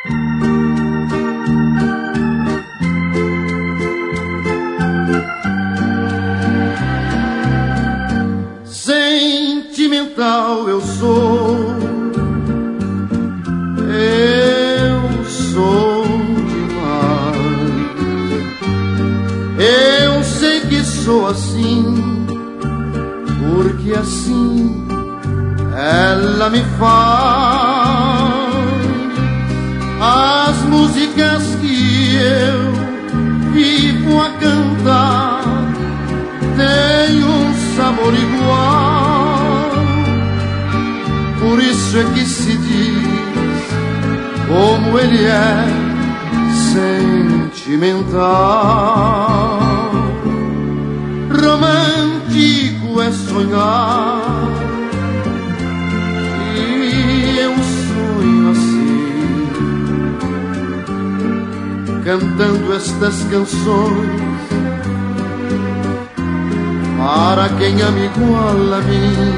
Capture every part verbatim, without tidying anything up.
Sentimental eu sou, eu sou demais. Eu sei que sou assim, porque assim ela me faz. As músicas que eu vivo a cantar têm um sabor igual. Por isso é que se diz como ele é sentimental. Romântico é sonhar, e eu sonho assim, cantando estas canções para quem ama igual a mim.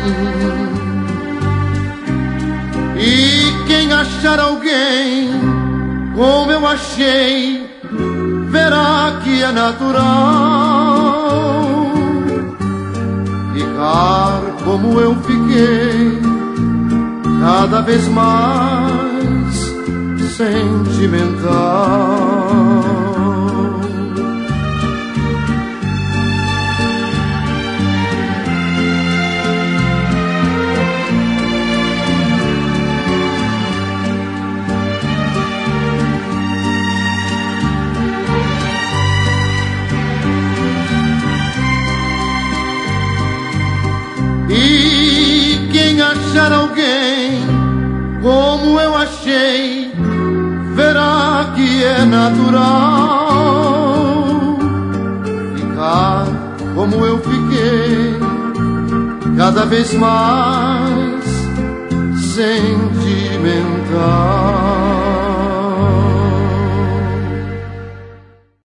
E quem achar alguém como eu achei, verá que é natural ficar como eu fiquei, cada vez mais sentimental. E quem achar alguém como eu achei, verá que é natural ficar como eu fiquei, cada vez mais sentimental.